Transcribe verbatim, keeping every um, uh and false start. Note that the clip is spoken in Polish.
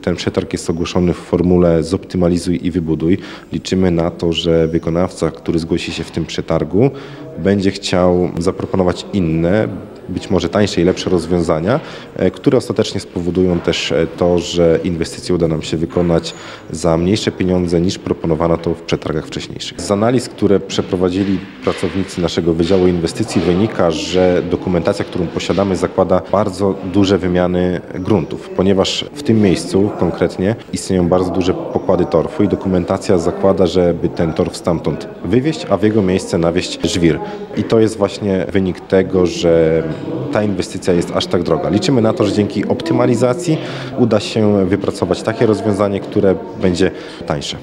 Ten przetarg jest ogłoszony w formule zoptymalizuj i wybuduj. Liczymy na to, że wykonawca, który zgłosi się w tym przetargu, będzie chciał zaproponować inne, być może tańsze i lepsze rozwiązania, które ostatecznie spowodują też to, że inwestycję uda nam się wykonać za mniejsze pieniądze niż proponowano to w przetargach wcześniejszych. Z analiz, które przeprowadzili pracownicy naszego Wydziału Inwestycji, wynika, że dokumentacja, którą posiadamy, zakłada bardzo duże wymiany gruntów, ponieważ w tym miejscu konkretnie istnieją bardzo duże pokłady torfu i dokumentacja zakłada, żeby ten torf stamtąd wywieźć, a w jego miejsce nawieźć żwir. I to jest właśnie wynik tego, że ta inwestycja jest aż tak droga. Liczymy na to, że dzięki optymalizacji uda się wypracować takie rozwiązanie, które będzie tańsze.